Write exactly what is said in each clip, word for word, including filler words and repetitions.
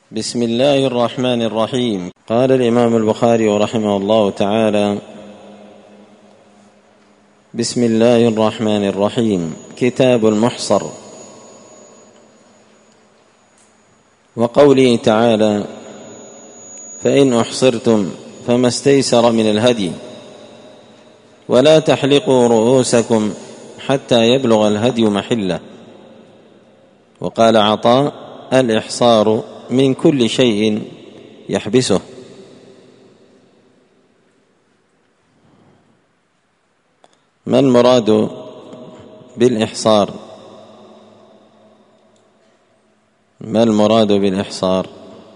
بسم الله الرحمن الرحيم. قال الإمام البخاري رحمه الله تعالى: بسم الله الرحمن الرحيم. كتاب المحصر. وقوله تعالى: فإن أحصرتم فما استيسر من الهدي ولا تحلقوا رؤوسكم حتى يبلغ الهدي محله. وقال عطاء: الإحصار من كل شيء يحبسه. ما المراد بالإحصار؟ ما المراد بالإحصار؟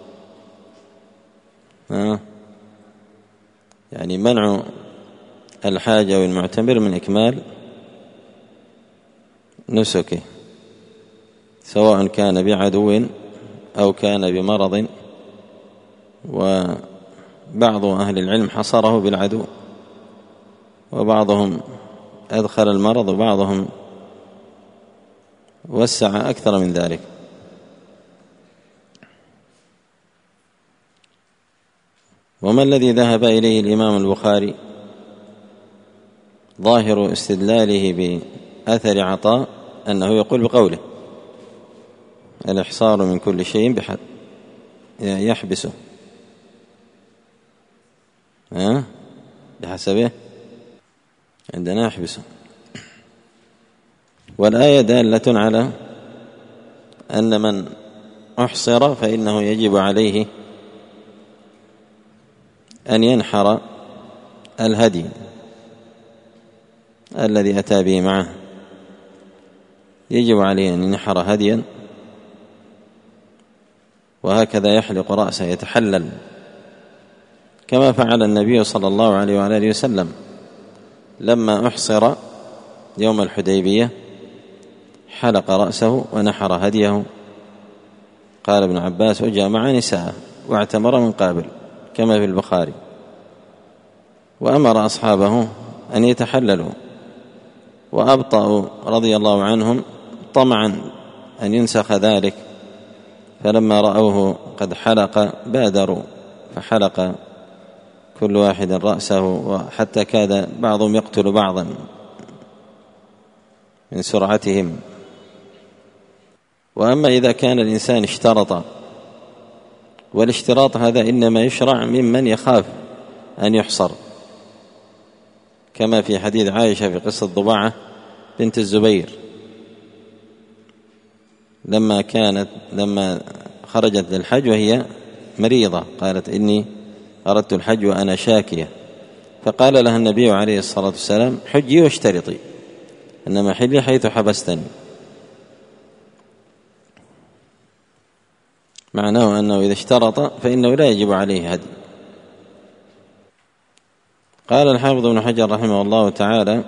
ها؟ يعني منع الحاج أو المعتمر من إكمال نسكه، سواء كان بعدو أو كان بمرض. وبعض أهل العلم حصره بالعدو، وبعضهم أدخل المرض، وبعضهم وسع أكثر من ذلك. وما الذي ذهب إليه الإمام البخاري؟ ظاهر استدلاله بأثر عطاء أنه يقول بقوله: الإحصار من كل شيء بحد يحبسه، ها؟ بحسبه عندنا يحبسه. والآية دالة على أن من أحصر فإنه يجب عليه أن ينحر الهدي الذي أتى به معه، يجب عليه أن ينحر هديا، وهكذا يحلق رأسه، يتحلل كما فعل النبي صلى الله عليه وآله وسلم لما أحصر يوم الحديبية، حلق رأسه ونحر هديه. قال ابن عباس: وجامع نساءه واعتمر من قابل، كما في البخاري. وأمر أصحابه أن يتحللوا، وأبطأوا رضي الله عنهم طمعا أن ينسخ ذلك، فلما رأوه قد حلق بادروا فحلق كل واحد رأسه، وحتى كاد بعضهم يقتل بعضا من سرعتهم. وأما إذا كان الإنسان اشترط، والاشتراط هذا إنما يشرع ممن يخاف أن يحصر، كما في حديث عائشة في قصة ضباعة بنت الزبير لما كانت لما خرجت للحج وهي مريضة، قالت: إني أردت الحج وأنا شاكية، فقال لها النبي عليه الصلاة والسلام: حجي واشترطي، إنما حلي حيث حبستني. معناه أنه إذا اشترط فإنه لا يجب عليه هدي. قال الحافظ ابن حجر رحمه الله تعالى: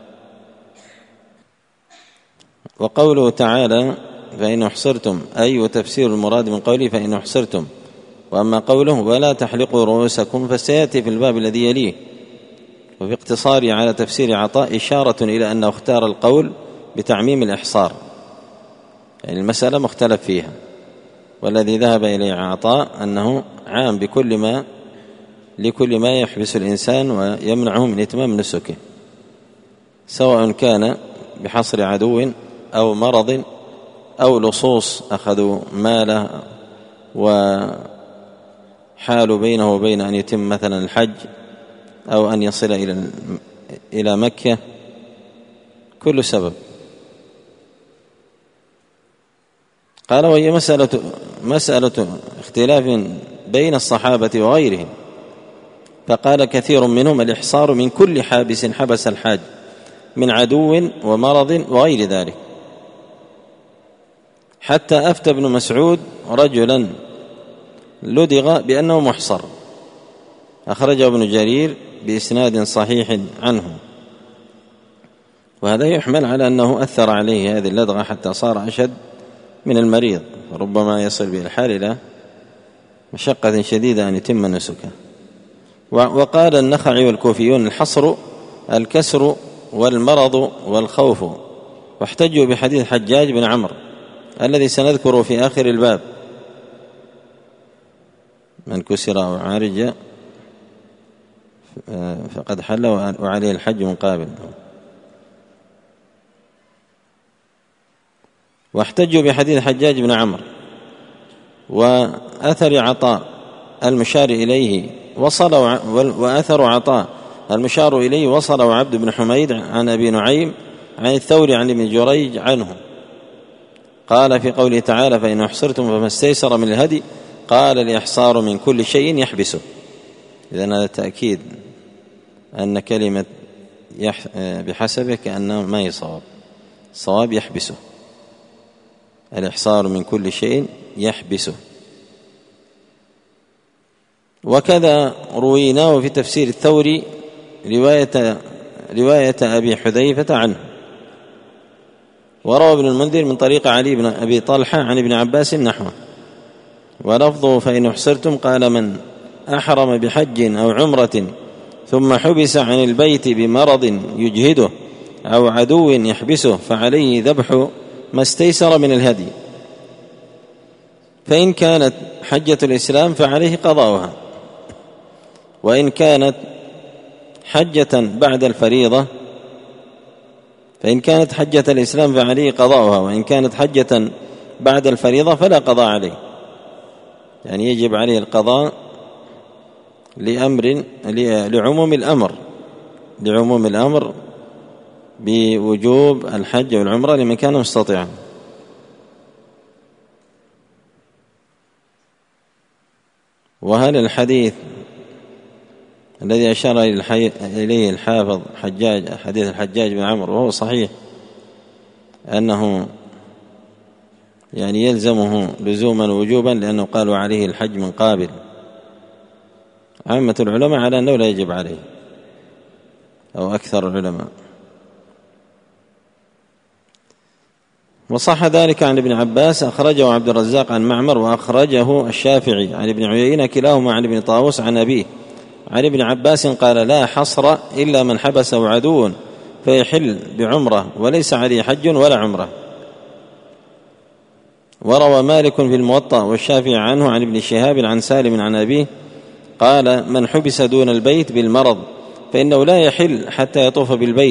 وقوله تعالى: فإن أحصرتم، أي وتفسير المراد من قوله فإن أحصرتم. وأما قوله ولا تحلقوا رؤوسكم فسيأتي في الباب الذي يليه. وفي اقتصاره على تفسير عطاء إشارة إلى أنه اختار القول بتعميم الإحصار، يعني المسألة مختلف فيها، والذي ذهب إليه عطاء أنه عام بكل ما لكل ما يحبس الإنسان ويمنعه من إتمام نسكه، سواء كان بحصر عدو أو مرض أو لصوص أخذوا ماله وحالوا بينه وبين أن يتم مثلا الحج أو أن يصل إلى إلى مكة، كل سبب. قال: وهي مسألة مسألة اختلاف بين الصحابة وغيرهم. فقال كثير منهم: الإحصار من كل حابس حبس الحاج من عدو ومرض وغير ذلك. حتى أفتى ابن مسعود رجلا لدغ بأنه محصر، أخرجه ابن جرير بإسناد صحيح عنه، وهذا يحمل على أنه أثر عليه هذه اللدغة حتى صار أشد من المريض، ربما يصل به الحال إلى مشقة شديدة أن يتم نسكه. وقال النخعي والكوفيون: الحصر الكسر والمرض والخوف. واحتجوا بحديث حجاج بن عمرو الذي سنذكره في آخر الباب، من كسر أو عرج فقد حل وعليه الحج من قابل. واحتجوا بحديث حجاج بن عمرو وأثر عطاء المشار إليه وصل وأثر عطاء المشار إليه وصل عبد بن حميد عن أبي نعيم عن الثوري عن ابن جريج عنه قال في قوله تعالى فإن أحصرتم فما استيسر من الهدي قال الإحصار من كل شيء يحبسه. إذن هذا تأكيد أن كلمة بحسبه كأنه ما يصواب، الصواب يحبسه، الإحصار من كل شيء يحبسه. وكذا رويناه في تفسير الثوري رواية, رواية أبي حذيفة عنه. وروى ابن المنذر من طريق علي بن أبي طلحة عن ابن عباس نحوه ولفظه فإن أحصرتم قال من أحرم بحج أو عمرة ثم حبس عن البيت بمرض يجهده أو عدو يحبسه فعليه ذبح ما استيسر من الهدي، فإن كانت حجة الإسلام فعليه قضاؤها، وإن كانت حجة بعد الفريضة فإن كانت حجة الإسلام فعليه قضاؤها، وإن كانت حجة بعد الفريضة فلا قضاء عليه. يعني يجب عليه القضاء لأمر لعموم الأمر لعموم الأمر بوجوب الحج والعمرة لمن كان مستطيعا. وهل الحديث الذي أشار إليه الحافظ حجاج حديث الحجاج بن عمرو وهو صحيح أنه يعني يلزمه لزوما وجوبا لأنه قالوا عليه الحج من قابل، عامة العلماء على أنه لا يجب عليه أو أكثر العلماء. وصح ذلك عن ابن عباس أخرجه عبد الرزاق عن معمر وأخرجه الشافعي عن ابن عيينة كلاهما عن ابن طاووس عن أبيه عن ابن عباس قال لا حصر إلا من حبسه عدو فيحل بعمرة وليس عليه حج ولا عمرة. وروى مالك في الموطأ والشافعي عنه عن ابن شهاب عن سالم عن أبيه قال من حبس دون البيت بالمرض فإنه لا يحل حتى يطوف بالبيت.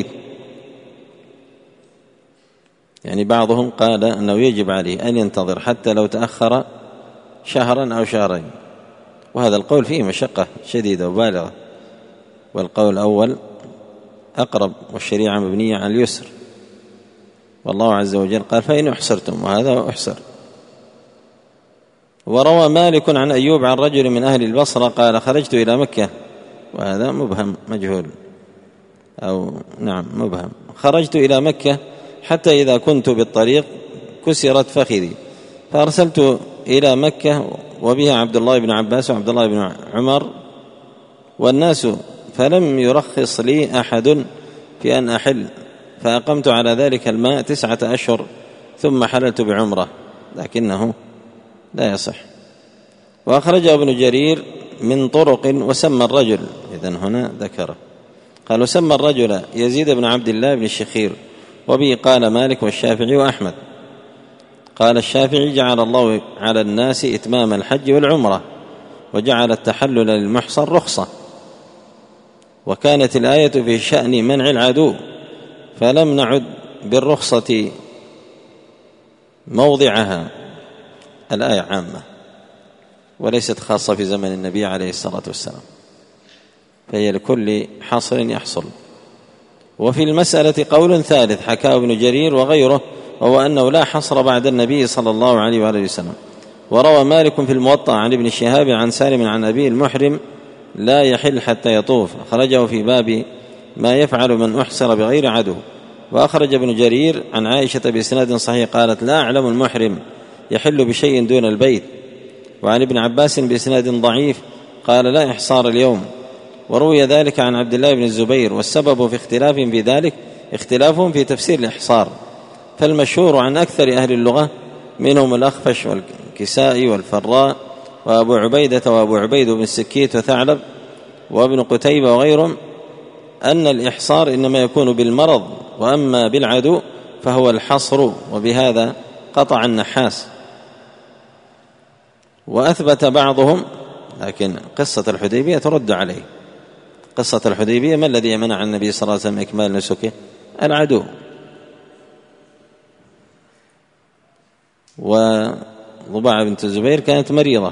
يعني بعضهم قال أنه يجب عليه أن ينتظر حتى لو تأخر شهرا أو شهرين، وهذا القول فيه مشقة شديدة وبالغة، والقول الأول أقرب والشريعة مبنية على اليسر، والله عز وجل قال فإن أحصرتم وهذا أحصر. وروى مالك عن أيوب عن رجل من أهل البصرة قال خرجت إلى مكة، وهذا مبهم مجهول أو نعم مبهم، خرجت إلى مكة حتى إذا كنت بالطريق كسرت فخذي فأرسلت إلى مكة وبها عبد الله بن عباس وعبد الله بن عمر والناس فلم يرخص لي أحد في أن أحل، فأقمت على ذلك الماء تسعة أشهر ثم حللت بعمرة، لكنه لا يصح. وأخرجه ابن جرير من طرق وسمى الرجل، إذن هنا ذكره قال وسمى الرجل يزيد بن عبد الله بن الشخير، وبه قال مالك والشافعي وأحمد. قال الشافعي جعل الله على الناس إتمام الحج والعمرة وجعل التحلل للمحصر رخصة، وكانت الآية في شأن منع العدو فلم نعد بالرخصة موضعها. الآية عامة وليست خاصة في زمن النبي عليه الصلاة والسلام، فهي لكل حصر يحصل. وفي المسألة قول ثالث حكاه ابن جرير وغيره، وهو أنه لا حصر بعد النبي صلى الله عليه وآله وسلم. وروى مالك في الموطأ عن ابن شهاب عن سالم عن أبيه المحرم لا يحل حتى يطوف، أخرجه في باب ما يفعل من أحصر بغير عدو. وأخرج ابن جرير عن عائشة بإسناد صحيح قالت لا أعلم المحرم يحل بشيء دون البيت. وعن ابن عباس بإسناد ضعيف قال لا إحصار اليوم. وروي ذلك عن عبد الله بن الزبير، والسبب في اختلاف في ذلك اختلافهم في تفسير الإحصار، فالمشهور عن أكثر أهل اللغة منهم الأخفش والكسائي والفراء وأبو عبيدة وأبو عبيد بن السكيت وثعلب وابن قتيبة وغيرهم أن الإحصار إنما يكون بالمرض، وأما بالعدو فهو الحصر، وبهذا قطع النحاس. وأثبت بعضهم لكن قصة الحديبية ترد عليه. قصة الحديبية ما الذي منع النبي صلى الله عليه وسلم إكمال نسكه؟ العدو. وضباعة بنت الزبير كانت مريضة.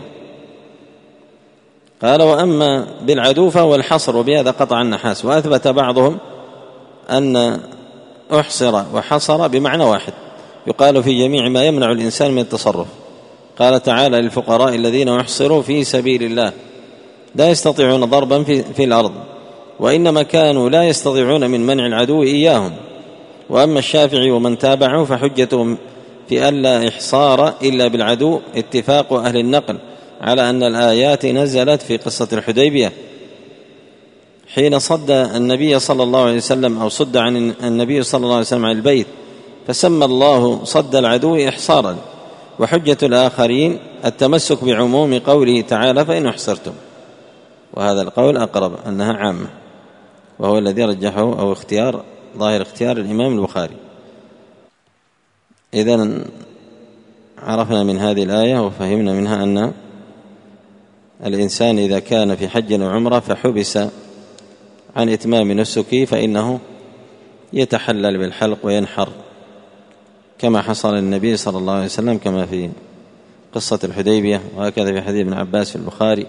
قال وأما بالعدو فهو الحصر، وبهذا قطع النحاس. وأثبت بعضهم أن أحصر وحصر بمعنى واحد، يقال في جميع ما يمنع الإنسان من التصرف. قال تعالى للفقراء الذين أحصروا في سبيل الله لا يستطيعون ضربا في, في الأرض، وإنما كانوا لا يستطيعون من منع العدو إياهم. وأما الشافعي ومن تابعه فحجتهم في ألا إحصار إلا بالعدو اتفاق أهل النقل على أن الآيات نزلت في قصة الحديبية حين صد النبي صلى الله عليه وسلم أو صد عن النبي صلى الله عليه وسلم عن البيت، فسمى الله صد العدو إحصارا. وحجة الآخرين التمسك بعموم قوله تعالى فإن أحصرتم، وهذا القول أقرب أنها عامة، وهو الذي رجحه أو اختيار ظاهر اختيار الإمام البخاري. إذن عرفنا من هذه الآية وفهمنا منها أن الإنسان إذا كان في حج وعمرة فحبس عن إتمام نسكه فإنه يتحلل بالحلق وينحر كما حصل للنبي صلى الله عليه وسلم، كما في قصة الحديبية، وهكذا في حديث ابن عباس في البخاري.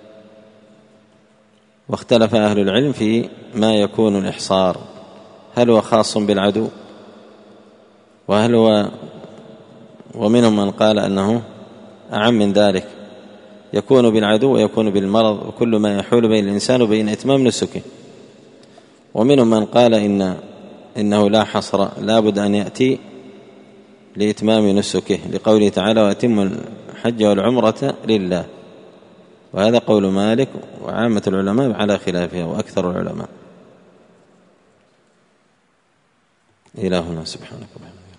واختلف أهل العلم في ما يكون الإحصار، هل هو خاص بالعدو وهل هو، ومنهم من قال أنه أعم من ذلك، يكون بالعدو ويكون بالمرض وكل ما يحول بين الإنسان وبين إتمام نسكه. ومنهم من قال إن إنه لا حصر، لا بد أن يأتي لإتمام نسكه لقوله تعالى وأتم الحج والعمرة لله، وهذا قول مالك وعامة العلماء على خلافها وأكثر العلماء. إلهنا سبحانك وبحمدك.